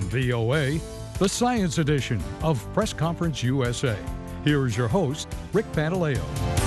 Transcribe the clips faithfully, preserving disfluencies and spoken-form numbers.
V O A, the Science Edition of Press Conference U S A. Here is your host, Rick Pantaleo.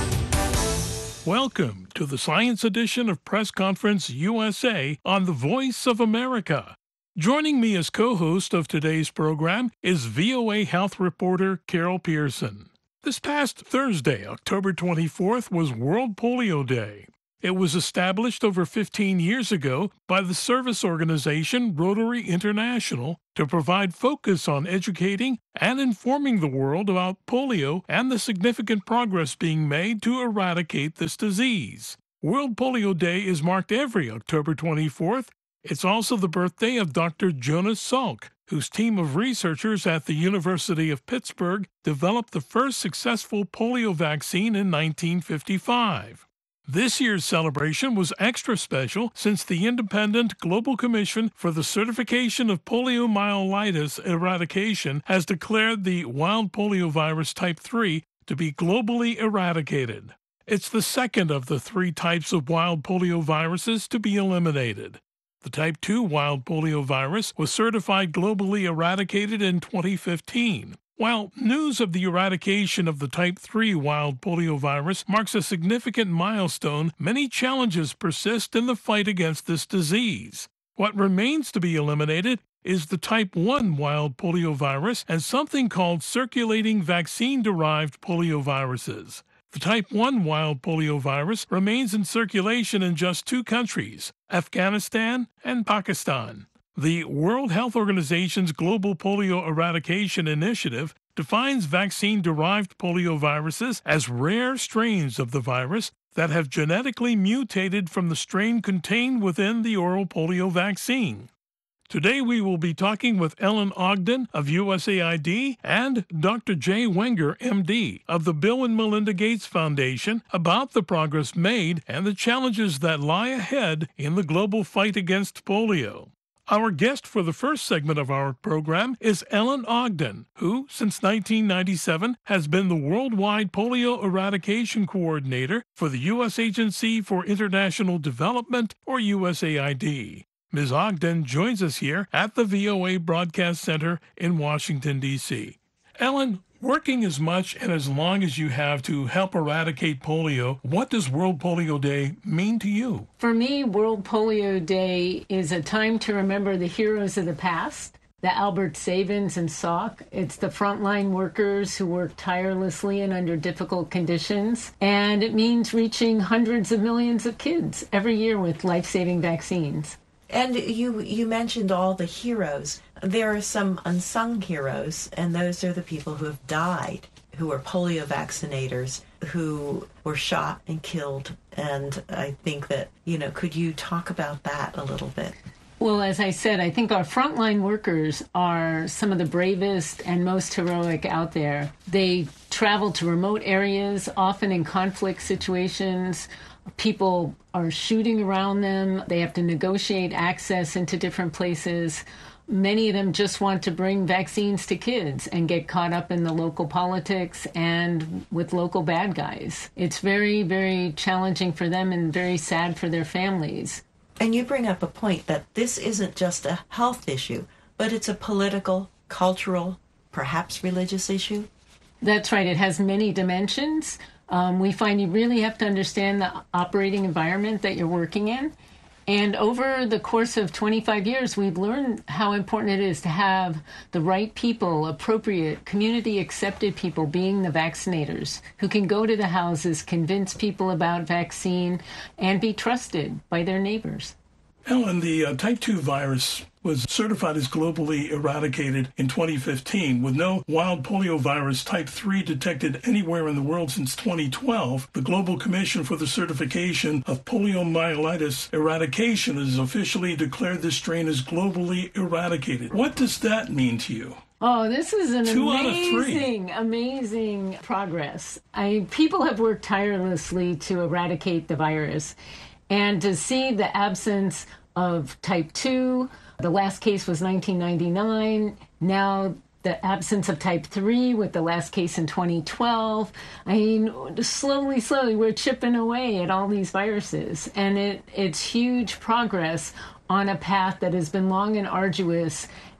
Welcome to the Science Edition of Press Conference U S A on the Voice of America. Joining me as co-host of today's program is V O A health reporter Carol Pearson. This past Thursday, October twenty-fourth, was World Polio Day. It was established over fifteen years ago by the service organization Rotary International to provide focus on educating and informing the world about polio and the significant progress being made to eradicate this disease. World Polio Day is marked every October twenty-fourth. It's also the birthday of Doctor Jonas Salk, whose team of researchers at the University of Pittsburgh developed the first successful polio vaccine in nineteen fifty-five. This year's celebration was extra special since the independent Global Commission for the Certification of Poliomyelitis Eradication has declared the wild poliovirus type three to be globally eradicated. It's the second of the three types of wild polioviruses to be eliminated. The type two wild poliovirus was certified globally eradicated in twenty fifteen. While news of the eradication of the type three wild poliovirus marks a significant milestone, many challenges persist in the fight against this disease. What remains to be eliminated is the type one wild poliovirus and something called circulating vaccine-derived polioviruses. The type one wild poliovirus remains in circulation in just two countries, Afghanistan and Pakistan. The World Health Organization's Global Polio Eradication Initiative defines vaccine-derived polioviruses as rare strains of the virus that have genetically mutated from the strain contained within the oral polio vaccine. Today we will be talking with Ellen Ogden of U S A I D and Doctor Jay Wenger, M D, of the Bill and Melinda Gates Foundation about the progress made and the challenges that lie ahead in the global fight against polio. Our guest for the first segment of our program is Ellen Ogden, who, since nineteen ninety-seven, has been the Worldwide Polio Eradication Coordinator for the U S Agency for International Development, or U S A I D. Miz Ogden joins us here at the V O A Broadcast Center in Washington, D C Ellen, working as much and as long as you have to help eradicate polio, what does World Polio Day mean to you? For me, World Polio Day is a time to remember the heroes of the past, the Albert Sabins and Salk. It's the frontline workers who work tirelessly and under difficult conditions. And it means reaching hundreds of millions of kids every year with life-saving vaccines. And you you mentioned all the heroes. There are some unsung heroes, and those are the people who have died, who are polio vaccinators, who were shot and killed. And I think that, you know, could you talk about that a little bit? Well, as I said, I think our frontline workers are some of the bravest and most heroic out there. They travel to remote areas, often in conflict situations. People are shooting around them. They have to negotiate access into different places. Many of them just want to bring vaccines to kids and get caught up in the local politics and with local bad guys. It's very, very challenging for them and very sad for their families. And you bring up a point that this isn't just a health issue, but it's a political, cultural, perhaps religious issue. That's right. It has many dimensions. Um, we find you really have to understand the operating environment that you're working in. And over the course of twenty-five years, we've learned how important it is to have the right people, appropriate, community-accepted people being the vaccinators, who can go to the houses, convince people about vaccine, and be trusted by their neighbors. Ellen, the uh, type two virus was certified as globally eradicated in twenty fifteen, with no wild poliovirus type three detected anywhere in the world since twenty twelve. The Global Commission for the Certification of Poliomyelitis Eradication has officially declared this strain as globally eradicated. What does that mean to you? Oh, this is an Two amazing, amazing progress. I, people have worked tirelessly to eradicate the virus. And to see the absence of type two, the last case was nineteen ninety-nine, now the absence of type three with the last case in twenty twelve. I mean, slowly, slowly, we're chipping away at all these viruses. And it, it's huge progress on a path that has been long and arduous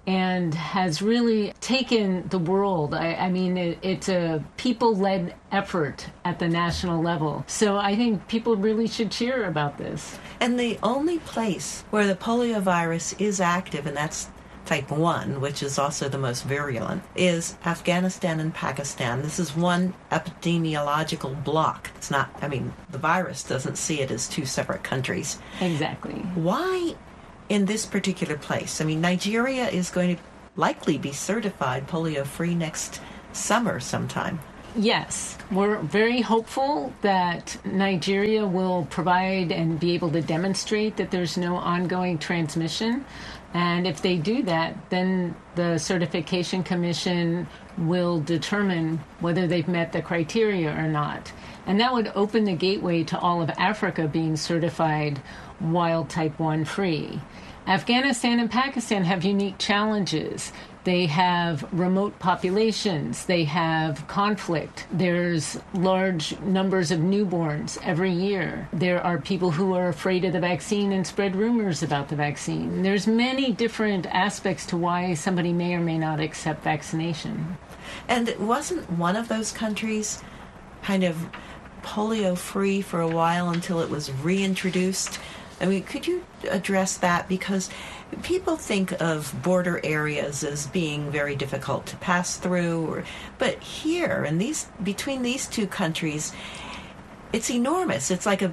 and has really taken the world. I, I mean, it, it's a people-led effort at the national level. So I think people really should cheer about this. And the only place where the polio virus is active, and that's type one, which is also the most virulent, is Afghanistan and Pakistan. This is one epidemiological block. It's not, I mean, the virus doesn't see it as two separate countries. Exactly. Why in this particular place? I mean, Nigeria is going to likely be certified polio-free next summer sometime. Yes, we're very hopeful that Nigeria will provide and be able to demonstrate that there's no ongoing transmission. And if they do that, then the Certification Commission will determine whether they've met the criteria or not. And that would open the gateway to all of Africa being certified wild type one free. Afghanistan and Pakistan have unique challenges. They have remote populations. They have conflict. There's large numbers of newborns every year. There are people who are afraid of the vaccine and spread rumors about the vaccine. There's many different aspects to why somebody may or may not accept vaccination. And wasn't one of those countries kind of polio-free for a while until it was reintroduced? I mean, could you address that? Because people think of border areas as being very difficult to pass through, or, but here, and these between these two countries, it's enormous. It's like a,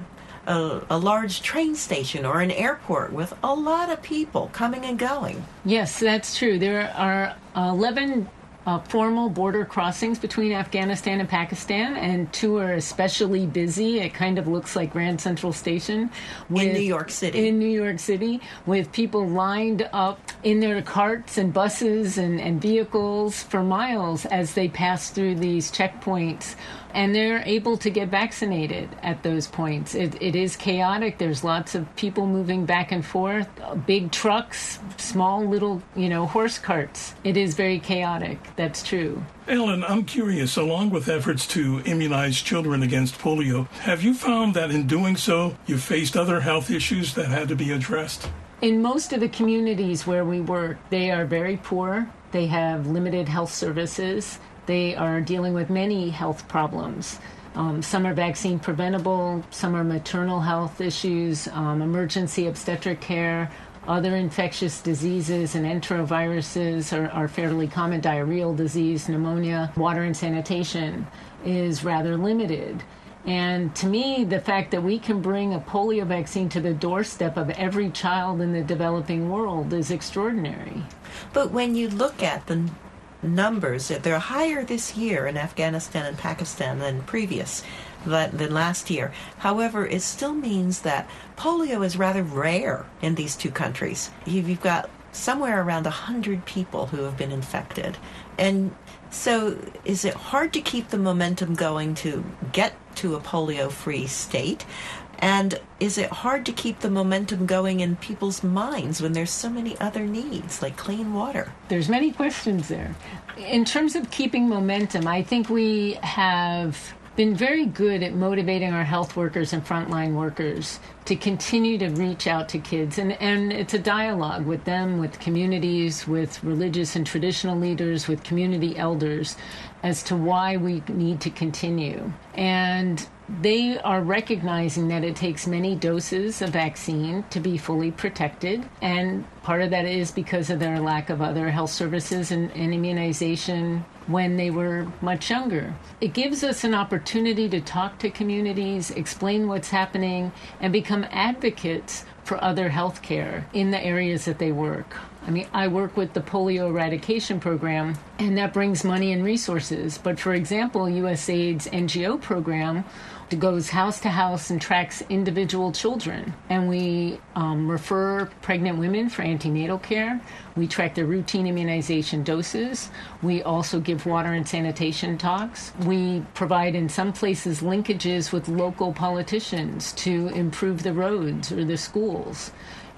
a a large train station or an airport with a lot of people coming and going. Yes, that's true. There are eleven Uh, formal border crossings between Afghanistan and Pakistan, and two are especially busy. It kind of looks like Grand Central Station. With, in New York City. In New York City, with people lined up in their carts and buses and, and vehicles for miles as they pass through these checkpoints. And they're able to get vaccinated at those points. It, it is chaotic. There's lots of people moving back and forth, big trucks, small little, you know, horse carts. It is very chaotic. That's true. Ellen, I'm curious, along with efforts to immunize children against polio, have you found that in doing so, you've faced other health issues that had to be addressed? In most of the communities where we work, they are very poor. They have limited health services. They are dealing with many health problems. Um, some are vaccine preventable, some are maternal health issues, um, emergency obstetric care, other infectious diseases and enteroviruses are, are fairly common. Diarrheal disease, pneumonia, water and sanitation is rather limited. And to me, the fact that we can bring a polio vaccine to the doorstep of every child in the developing world is extraordinary. But when you look at the numbers, they're higher this year in Afghanistan and Pakistan than previous, than last year. However, it still means that polio is rather rare in these two countries. You've got somewhere around one hundred people who have been infected. And so is it hard to keep the momentum going to get to a polio-free state? And is it hard to keep the momentum going in people's minds when there's so many other needs, like clean water? There's many questions there. In terms of keeping momentum, I think we have been very good at motivating our health workers and frontline workers to continue to reach out to kids. And, and it's a dialogue with them, with communities, with religious and traditional leaders, with community elders, as to why we need to continue. And they are recognizing that it takes many doses of vaccine to be fully protected. And part of that is because of their lack of other health services and, and immunization when they were much younger. It gives us an opportunity to talk to communities, explain what's happening, and become advocates for other health care in the areas that they work. I mean, I work with the polio eradication program, and that brings money and resources. But for example, USAID's N G O program goes house to house and tracks individual children. And we um, refer pregnant women for antenatal care. We track their routine immunization doses. We also give water and sanitation talks. We provide, in some places, linkages with local politicians to improve the roads or the schools.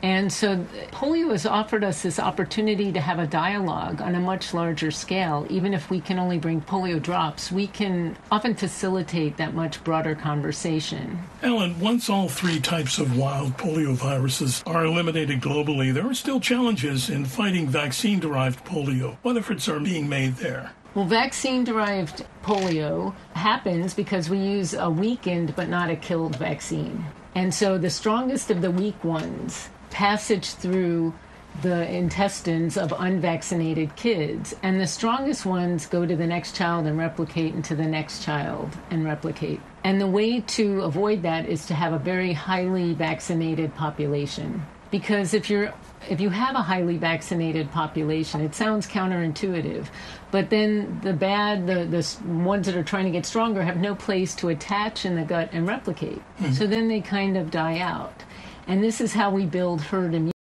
And so polio has offered us this opportunity to have a dialogue on a much larger scale. Even if we can only bring polio drops, we can often facilitate that much broader conversation. Ellen, once all three types of wild polioviruses are eliminated globally, there are still challenges in fighting vaccine-derived polio. What efforts are being made there? Well, vaccine-derived polio happens because we use a weakened but not a killed vaccine. And so the strongest of the weak ones passage through the intestines of unvaccinated kids, and the strongest ones go to the next child and replicate into the next child and replicate. And the way to avoid that is to have a very highly vaccinated population. Because if you're if you have a highly vaccinated population, it sounds counterintuitive, but then the bad, the, the ones that are trying to get stronger have no place to attach in the gut and replicate. Mm-hmm. So then they kind of die out. And this is how we build herd immunity,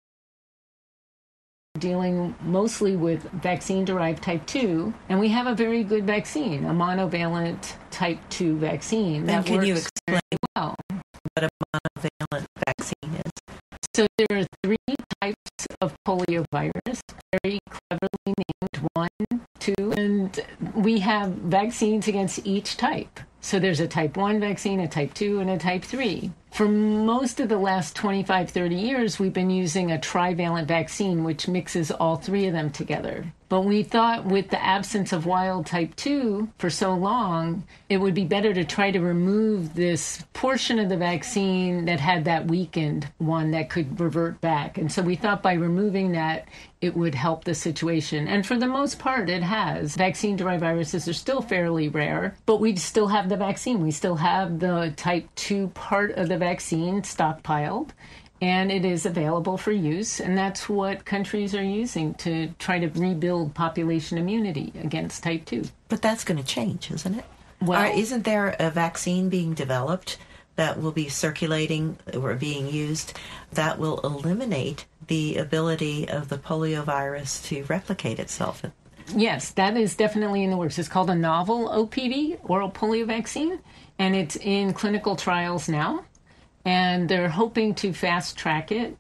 dealing mostly with vaccine-derived type two, and we have a very good vaccine, a monovalent type two vaccine. That can works you explain very well what a monovalent vaccine is? So there are three types of poliovirus, very cleverly named, one, two, and we have vaccines against each type. So there's a type one vaccine, a type two, and a type three. For most of the last twenty-five, thirty years, we've been using a trivalent vaccine, which mixes all three of them together. But we thought with the absence of wild type two for so long, it would be better to try to remove this portion of the vaccine that had that weakened one that could revert back. And so we thought by removing that, it would help the situation. And for the most part, it has. Vaccine-derived viruses are still fairly rare, but we still have the vaccine. We still have the type two part of the vaccine stockpiled, and it is available for use. And that's what countries are using to try to rebuild population immunity against type two. But that's going to change, isn't it? Well, Are, isn't there a vaccine being developed that will be circulating or being used that will eliminate the ability of the poliovirus to replicate itself? Yes, that is definitely in the works. It's called a novel O P V, oral polio vaccine, and it's in clinical trials now. And they're hoping to fast track it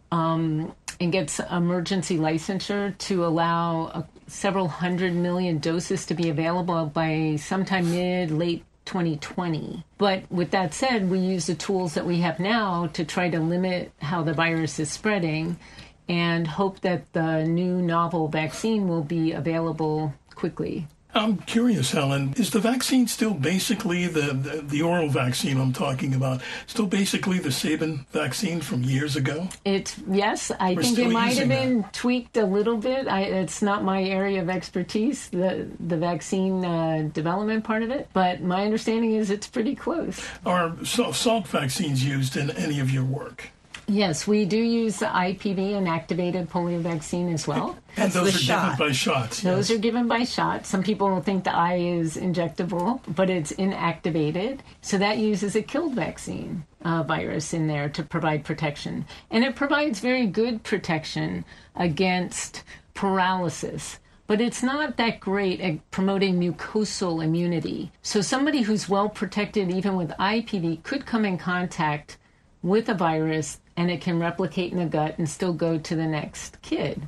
um, and get emergency licensure to allow uh, several hundred million doses to be available by sometime mid, late twenty twenty. But with that said, we use the tools that we have now to try to limit how the virus is spreading and hope that the new novel vaccine will be available quickly. I'm curious, Helen, is the vaccine still basically, the, the, the oral vaccine I'm talking about, still basically the Sabin vaccine from years ago? It's, yes, I We're think it might have been that. tweaked a little bit. I, it's not my area of expertise, the, the vaccine uh, development part of it, but my understanding is it's pretty close. Are Salk vaccines used in any of your work? Yes, we do use the I P V, an activated polio vaccine as well. And That's those the are shot. given by shots. Those yes. are given by shot. Some people think the eye is injectable, but it's inactivated. So that uses a killed vaccine uh, virus in there to provide protection. And it provides very good protection against paralysis. But it's not that great at promoting mucosal immunity. So somebody who's well protected, even with I P V, could come in contact with a virus and it can replicate in the gut and still go to the next kid.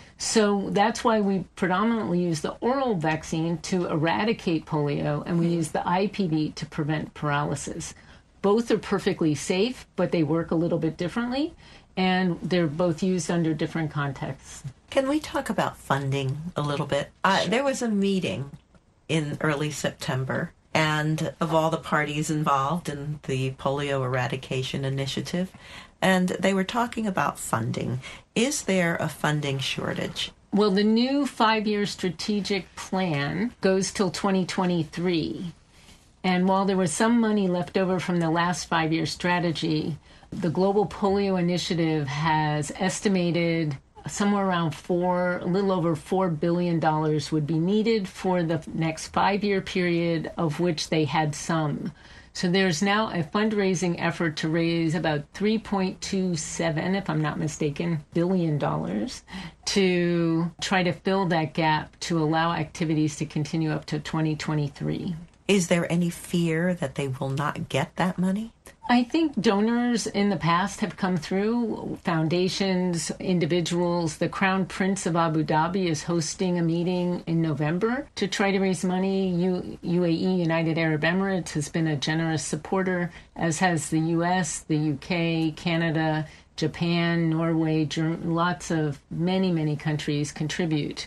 So that's why we predominantly use the oral vaccine to eradicate polio, and we use the I P V to prevent paralysis. Both are perfectly safe, but they work a little bit differently, and they're both used under different contexts. Can we talk about funding a little bit? Uh, there was a meeting in early September, and of all the parties involved in the polio eradication initiative, and they were talking about funding. Is there a funding shortage? Well, the new five-year strategic plan goes till twenty twenty-three. And while there was some money left over from the last five-year strategy, the Global Polio Initiative has estimated somewhere around four, a little over four billion dollars would be needed for the next five-year period, of which they had some. So there's now a fundraising effort to raise about three point two seven, if I'm not mistaken, billion dollars to try to fill that gap to allow activities to continue up to twenty twenty-three. Is there any fear that they will not get that money? I think donors in the past have come through, foundations, individuals. The Crown Prince of Abu Dhabi is hosting a meeting in November to try to raise money. U- UAE, United Arab Emirates, has been a generous supporter, as has the U S, the U K, Canada, Japan, Norway, Germany. Lots of, many, many countries contribute.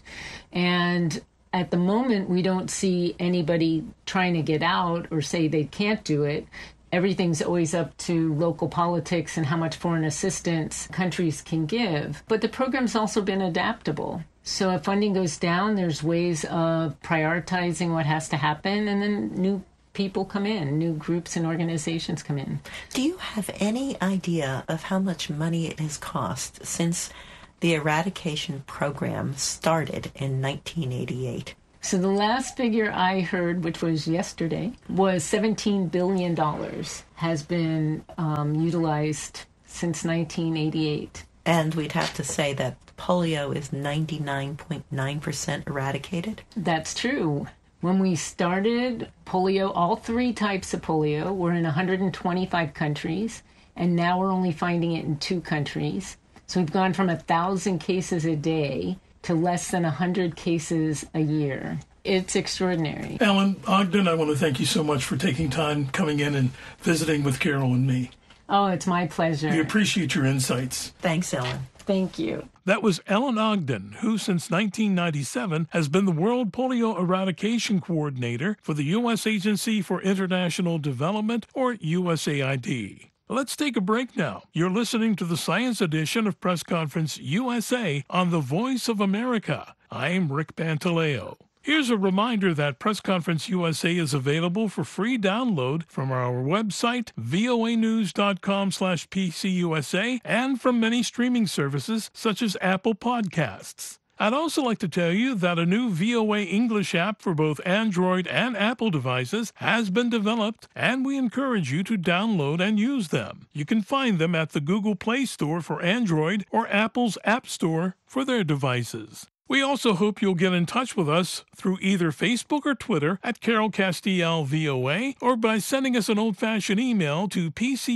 And at the moment, we don't see anybody trying to get out or say they can't do it. Everything's always up to local politics and how much foreign assistance countries can give. But the program's also been adaptable. So if funding goes down, there's ways of prioritizing what has to happen, and then new people come in, new groups and organizations come in. Do you have any idea of how much money it has cost since the eradication program started in nineteen eighty-eight? So the last figure I heard, which was yesterday, was seventeen billion dollars has been um, utilized since nineteen eighty-eight. And we'd have to say that polio is ninety-nine point nine percent eradicated? That's true. When we started, polio, all three types of polio, were in one hundred twenty-five countries, and now we're only finding it in two countries. So we've gone from one thousand cases a day to less than one hundred cases a year. It's extraordinary. Ellen Ogden, I want to thank you so much for taking time coming in and visiting with Carol and me. Oh, it's my pleasure. We appreciate your insights. Thanks, Ellen. Thank you. That was Ellen Ogden, who since nineteen ninety-seven has been the World Polio Eradication Coordinator for the U S Agency for International Development, or U S A I D. Let's take a break now. You're listening to the Science Edition of Press Conference U S A on the Voice of America. I'm Rick Pantaleo. Here's a reminder that Press Conference U S A is available for free download from our website, voanews.com slash PCUSA, and from many streaming services such as Apple Podcasts. I'd also like to tell you that a new V O A English app for both Android and Apple devices has been developed, and we encourage you to download and use them. You can find them at the Google Play Store for Android or Apple's App Store for their devices. We also hope you'll get in touch with us through either Facebook or Twitter at Carol Castiel V O A, or by sending us an old-fashioned email to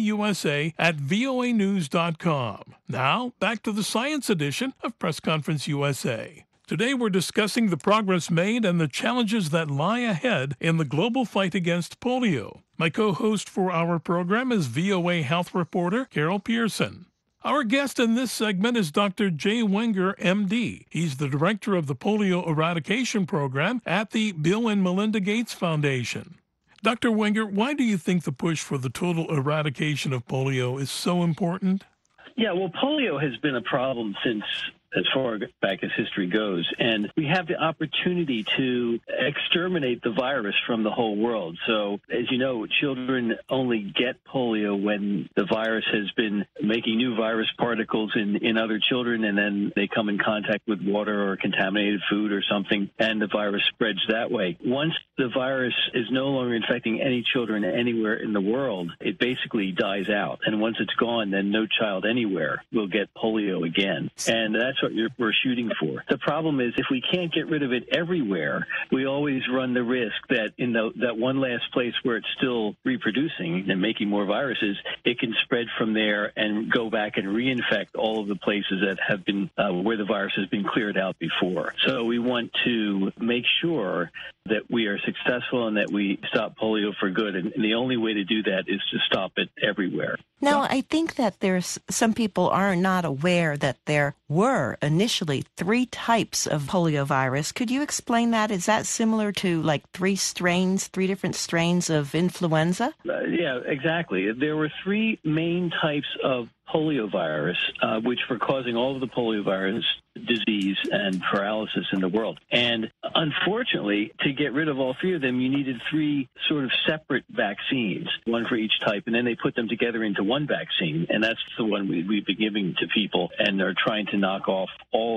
pcusa at voanews dot com. Now, back to the Science Edition of Press Conference U S A. Today we're discussing the progress made and the challenges that lie ahead in the global fight against polio. My co-host for our program is V O A health reporter Carol Pearson. Our guest in this segment is Doctor Jay Wenger, M D. He's the director of the Polio Eradication Program at the Bill and Melinda Gates Foundation. Doctor Wenger, why do you think the push for the total eradication of polio is so important? Yeah, well, polio has been a problem since as far back as history goes, and we have the opportunity to exterminate the virus from the whole world. So, as you know, children only get polio when the virus has been making new virus particles in, in other children, and then they come in contact with water or contaminated food or something, and the virus spreads that way. Once the virus is no longer infecting any children anywhere in the world, it basically dies out. And once it's gone, then no child anywhere will get polio again. And that's what you're, we're shooting for. The problem is if we can't get rid of it everywhere, we always run the risk that in the, that one last place where it's still reproducing and making more viruses, it can spread from there and go back and reinfect all of the places that have been uh, where the virus has been cleared out before. So we want to make sure that we are successful and that we stop polio for good. And the only way to do that is to stop it everywhere. Now, I think that there's some people are not aware that there were initially three types of poliovirus. Could you explain that? Is that similar to like three strains, three different strains of influenza? Uh, yeah, exactly. There were three main types of poliovirus, uh, which were causing all of the poliovirus disease and paralysis in the world. And unfortunately, to get rid of all three of them, you needed three sort of separate vaccines, one for each type, and then they put them together into one vaccine, and that's the one we, we've been giving to people, and they're trying to knock off all of the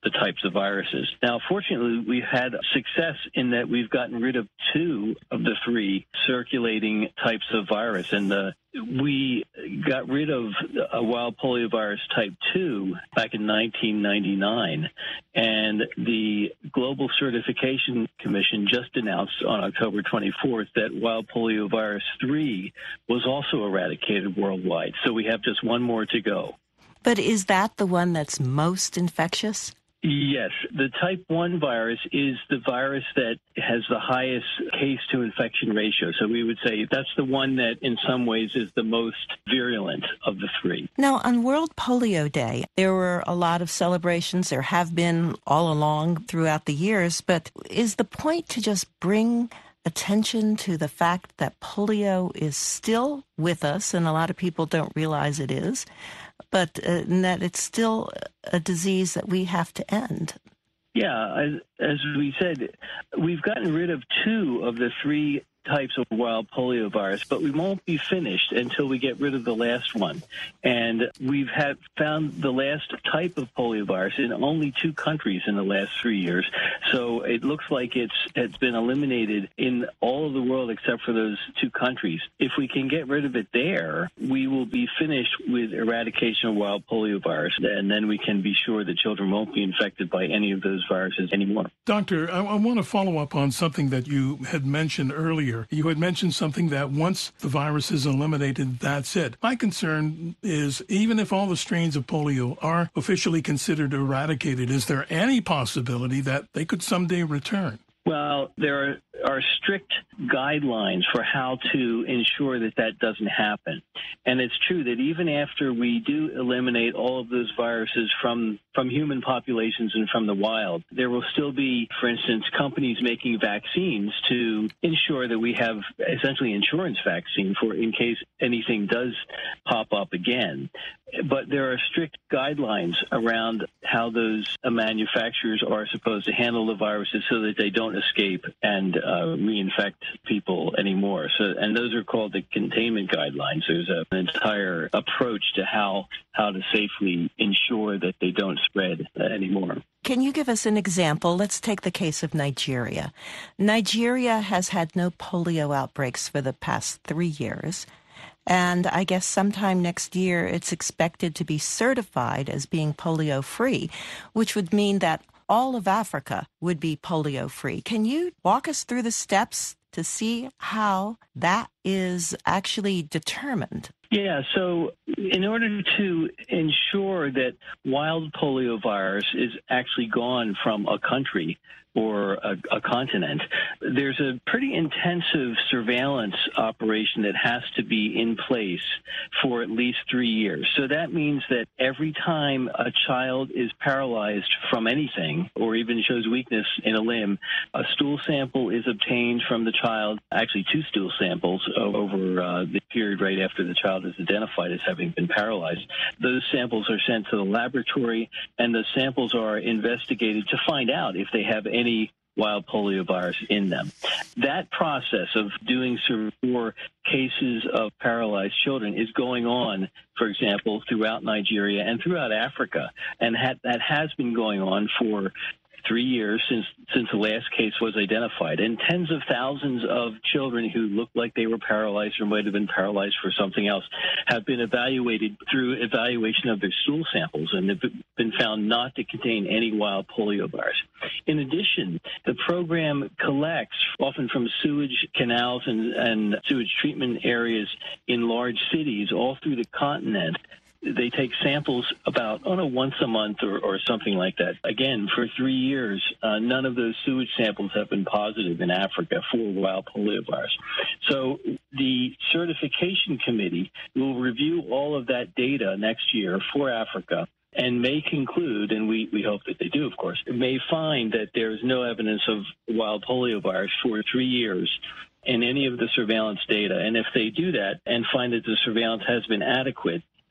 the types of viruses. Now, fortunately, we've had success in that we've gotten rid of two of the three circulating types of virus. And the, we got rid of a wild poliovirus type two back in nineteen ninety-nine. And the Global Certification Commission just announced on October twenty-fourth that wild poliovirus three was also eradicated worldwide. So we have just one more to go. But is that the one that's most infectious? Yes. The type one virus is the virus that has the highest case-to-infection ratio. So we would say that's the one that in some ways is the most virulent of the three. Now, on World Polio Day, there were a lot of celebrations. There have been all along throughout the years. But is the point to just bring attention to the fact that polio is still with us, and a lot of people don't realize it is, but uh, that it's still a disease that we have to end? Yeah, as, as we said, we've gotten rid of two of the three types of wild poliovirus, but we won't be finished until we get rid of the last one. And we've had found the last type of poliovirus in only two countries in the last three years. So it looks like it's it's been eliminated in all of the world except for those two countries. If we can get rid of it there, we will be finished with eradication of wild poliovirus, and then we can be sure that children won't be infected by any of those viruses anymore. Doctor, I, I want to follow up on something that you had mentioned earlier. You had mentioned something that once the virus is eliminated, that's it. My concern is, even if all the strains of polio are officially considered eradicated, is there any possibility that they could someday return? Well, there are, are strict guidelines for how to ensure that that doesn't happen. And it's true that even after we do eliminate all of those viruses from, from human populations and from the wild, there will still be, for instance, companies making vaccines to ensure that we have essentially insurance vaccine for in case anything does pop up again. But there are strict guidelines around how those uh, manufacturers are supposed to handle the viruses so that they don't escape and uh, reinfect people anymore. So, and those are called the containment guidelines. There's a, an entire approach to how how to safely ensure that they don't spread uh, anymore. Can you give us an example? Let's take the case of Nigeria. Nigeria has had no polio outbreaks for the past three years. And I guess sometime next year it's expected to be certified as being polio-free, which would mean that all of Africa would be polio-free. Can you walk us through the steps to see how that is actually determined? Yeah, so in order to ensure that wild poliovirus is actually gone from a country or a, a continent, there's a pretty intensive surveillance operation that has to be in place for at least three years. So that means that every time a child is paralyzed from anything or even shows weakness in a limb, a stool sample is obtained from the child, actually two stool samples over uh, the period right after the child is identified as having been paralyzed. Those samples are sent to the laboratory, and the samples are investigated to find out if they have any any wild poliovirus in them. That process of doing for cases of paralyzed children is going on, for example, throughout Nigeria and throughout Africa, and ha- that has been going on for three years since since the last case was identified. And tens of thousands of children who looked like they were paralyzed or might have been paralyzed for something else have been evaluated through evaluation of their stool samples and have been found not to contain any wild poliovirus. In addition, the program collects, often from sewage canals and, and sewage treatment areas in large cities all through the continent. They take samples about, oh no, once a month or, or something like that. Again, for three years, uh, none of those sewage samples have been positive in Africa for wild poliovirus. So the certification committee will review all of that data next year for Africa and may conclude, and we, we hope that they do, of course, may find that there is no evidence of wild poliovirus for three years in any of the surveillance data. And if they do that and find that the surveillance has been adequate,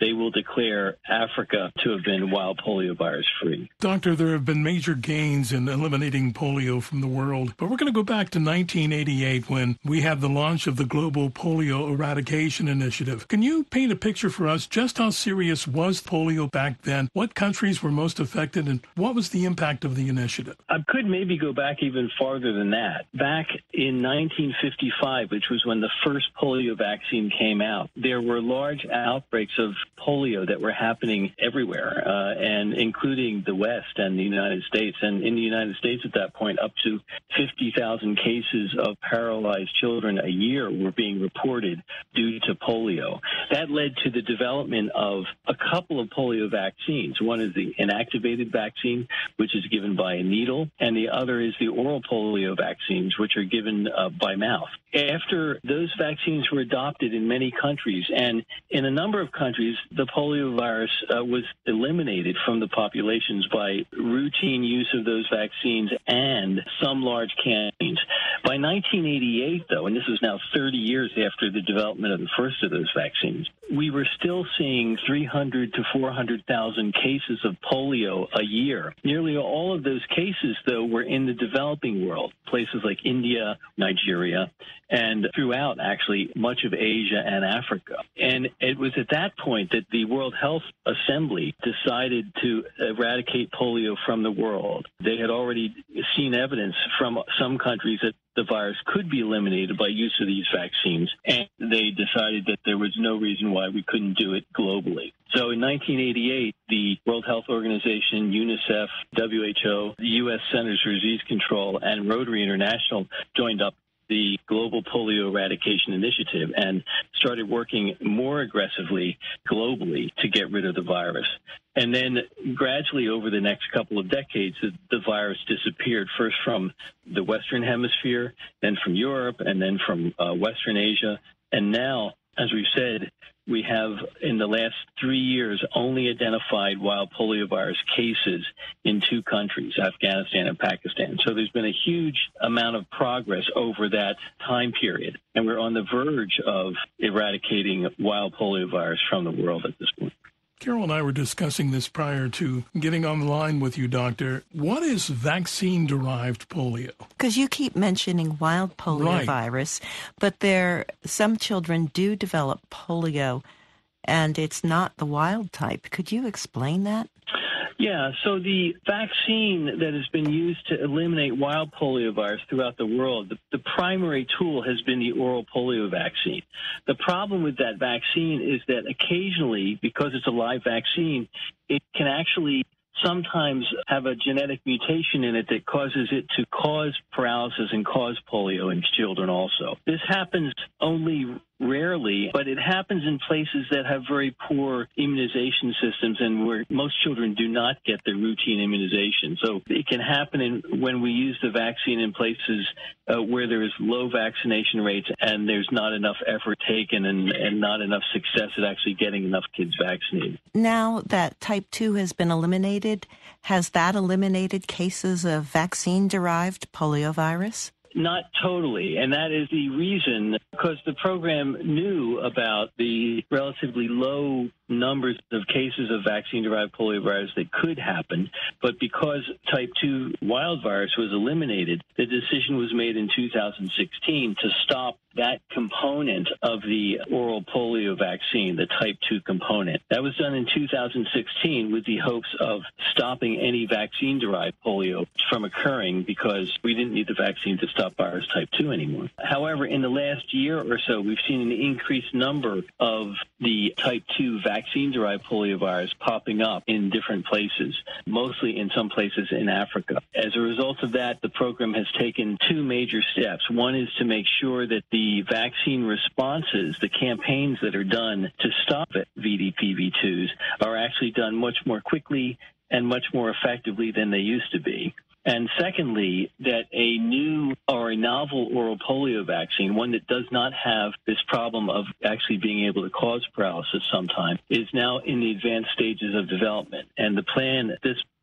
they will declare Africa to have been wild polio virus free. Doctor, there have been major gains in eliminating polio from the world, but we're going to go back to nineteen eighty-eight when we had the launch of the Global Polio Eradication Initiative. Can you paint a picture for us just how serious was polio back then? What countries were most affected, and what was the impact of the initiative? I could maybe go back even farther than that. Back in nineteen fifty-five, which was when the first polio vaccine came out, there were large outbreaks of polio that were happening everywhere, uh, and including the West and the United States. And in the United States at that point, up to fifty thousand cases of paralyzed children a year were being reported due to polio. That led to the development of a couple of polio vaccines. One is the inactivated vaccine, which is given by a needle, and the other is the oral polio vaccines, which are given uh, by mouth. After those vaccines were adopted in many countries, and in a number of countries, the polio virus uh, was eliminated from the populations by routine use of those vaccines and some large campaigns. By nineteen eighty-eight, though, and this is now thirty years after the development of the first of those vaccines, we were still seeing three hundred to four hundred thousand cases of polio a year. Nearly all of those cases, though, were in the developing world, places like India, Nigeria, and throughout, actually, much of Asia and Africa. And it was at that point that the World Health Assembly decided to eradicate polio from the world. They had already seen evidence from some countries that the virus could be eliminated by use of these vaccines, and they decided that there was no reason why we couldn't do it globally. So in nineteen eighty-eight, the World Health Organization, UNICEF, W H O, the U S Centers for Disease Control, and Rotary International joined up the Global Polio Eradication Initiative and started working more aggressively globally to get rid of the virus. And then gradually over the next couple of decades, the, the virus disappeared, first from the Western Hemisphere, then from Europe, and then from uh, Western Asia. And now, as we've said, we have, in the last three years, only identified wild poliovirus cases in two countries, Afghanistan and Pakistan. So there's been a huge amount of progress over that time period, and we're on the verge of eradicating wild poliovirus from the world at this point. Carol and I were discussing this prior to getting on the line with you, Doctor. What is vaccine-derived polio? Because you keep mentioning wild polio virus, but there some children do develop polio, and it's not the wild type. Could you explain that? Yeah, so the vaccine that has been used to eliminate wild poliovirus throughout the world, the, the primary tool has been the oral polio vaccine. The problem with that vaccine is that occasionally, because it's a live vaccine, it can actually sometimes have a genetic mutation in it that causes it to cause paralysis and cause polio in children also. This happens only rarely, but it happens in places that have very poor immunization systems and where most children do not get their routine immunization. So it can happen in, when we use the vaccine in places uh, where there is low vaccination rates and there's not enough effort taken and, and not enough success at actually getting enough kids vaccinated. Now that type two has been eliminated, has that eliminated cases of vaccine-derived poliovirus? Not totally, and that is the reason, because the program knew about the relatively low numbers of cases of vaccine-derived poliovirus that could happen, but because type two wild virus was eliminated, the decision was made in two thousand sixteen to stop that component of the oral polio vaccine, the type two component. That was done in two thousand sixteen with the hopes of stopping any vaccine-derived polio from occurring because we didn't need the vaccine to stop virus type two anymore. However, in the last year or so, we've seen an increased number of the type two vaccine-derived poliovirus popping up in different places, mostly in some places in Africa. As a result of that, the program has taken two major steps. One is to make sure that the The vaccine responses, the campaigns that are done to stop V D P V twos, are actually done much more quickly and much more effectively than they used to be. And secondly, that a new or a novel oral polio vaccine, one that does not have this problem of actually being able to cause paralysis sometime, is now in the advanced stages of development. And the plan at this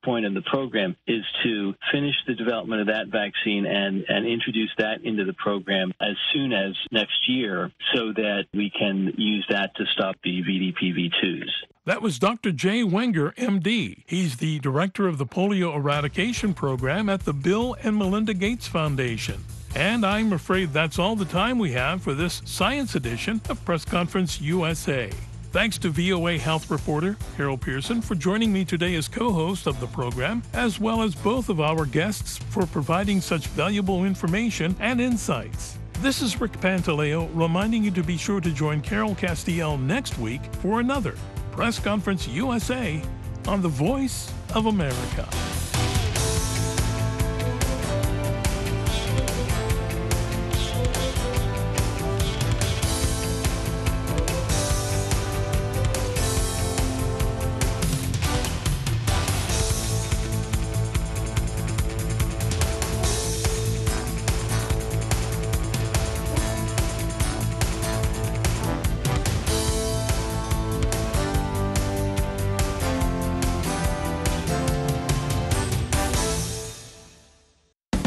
point in the program is to finish the development of that vaccine and, and introduce that into the program as soon as next year so that we can use that to stop the V D P V twos. That was Doctor Jay Wenger, M D. He's the director of the polio eradication program at the Bill and Melinda Gates Foundation. And I'm afraid that's all the time we have for this science edition of Press Conference U S A. Thanks to V O A Health reporter Carol Pearson for joining me today as co-host of the program, as well as both of our guests for providing such valuable information and insights. This is Rick Pantaleo reminding you to be sure to join Carol Castiel next week for another Press Conference U S A on the Voice of America.